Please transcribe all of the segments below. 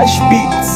Fresh beats.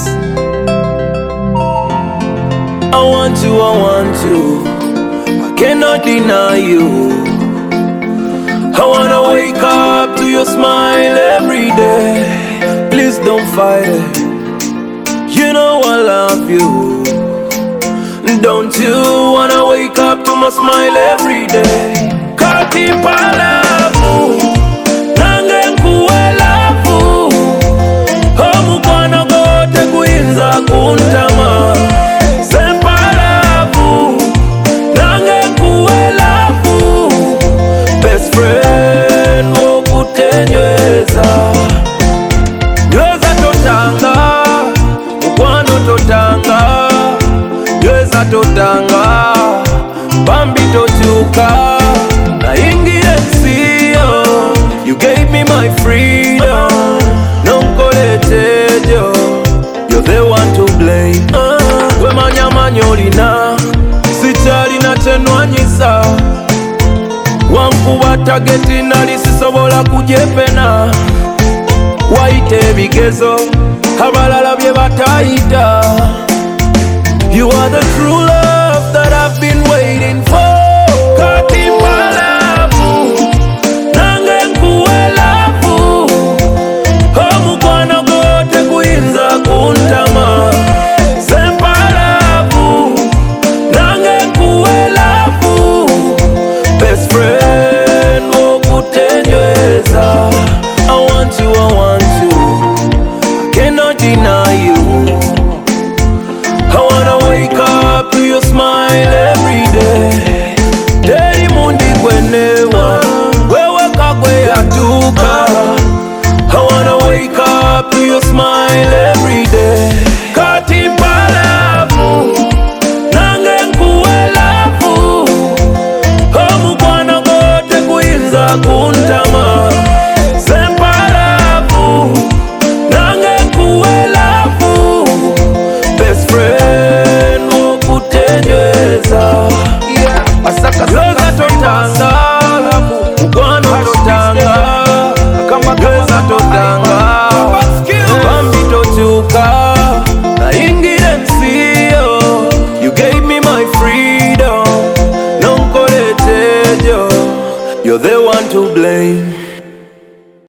I want you, I cannot deny you. I wanna wake up to your smile every day. Please don't fight it, you know I love you. Don't you wanna wake up to my smile every day? Kati palavu nange nkuwelavu omukwano gote kuyinza kuntama. Sepalavu nange nkuwelavu best friend wokutenyweza. Nyweza totanga mukwano totanga, nyweza totanga bambi tochuka. Naingie siyo, you gave me my freedom. Nonkoletejo, you're the one to blame. Wemanya olina sikyalina kyenwanyisa. Wankuba tageti nali sisobola kujepena. Wayita ebigezo abalala bye batayita. You are the true love that I've been waiting for. Kati palavu nange nkuwelavu omukwano gote kuyinza kuntama. Sepalavu nange nkuwelavu best friend wokutenyweza. I want you, I cannot deny you. I wanna wake up to your smile every day. Teri mundi kwenewa wewe kakwe atuka.